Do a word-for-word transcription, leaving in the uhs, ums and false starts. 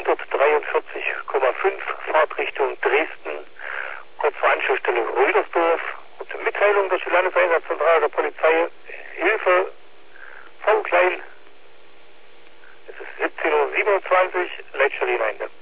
hundertdreiundvierzig Komma fünf, Fahrtrichtung Dresden, kurz vor Anschlussstelle Rödersdorf. Und Mitteilung durch die Landeseinsatzzentrale der Polizei, Hilfe, V klein. Es ist siebzehn Uhr siebenundzwanzig, Leitstelle hinein.